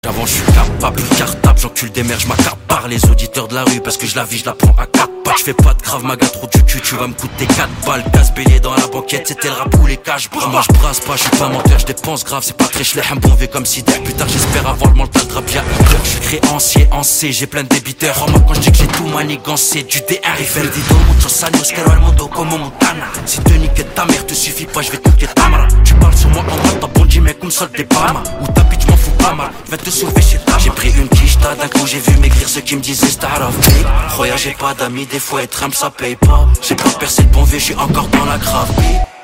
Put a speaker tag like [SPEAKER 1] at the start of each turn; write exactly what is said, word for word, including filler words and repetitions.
[SPEAKER 1] Avant je suis capable, cartable, j'encule des mères, je m'accapare les auditeurs de la rue parce que je la vis, je la prends à quatre pattes. Je fais pas de grave maga trop du cul, tu vas me coûter quatre balles. Casse bélier dans la banquette, c'était le rap ou les caches bras. Moi je brasse pas, je suis pas menteur, je dépense grave, c'est pas très chlé, un bon V comme si dès plus tard j'espère avoir le mental de rabia. Je suis créancier en C, j'ai plein de débiteurs. Oh, moi quand je dis que j'ai tout manigancé, du D R, il fait le dido, muchos años, quiero el mundo como Montana. Si te niquer ta mère te suffit pas, je vais te niquer ta mara. Tu parles sur moi en mode t'as bondi mais comme ça t'es pas mal. Ou ta bitch m'en fous pas mal, je vais te sauver chez ta. J'ai pris une quicheta, d'un coup j'ai vu maigrir ceux qui me disaient star of me. Croyez j'ai pas d'amis, des fois être humble ça paye pas. J'ai pas percé le bon V, je suis encore dans la grave.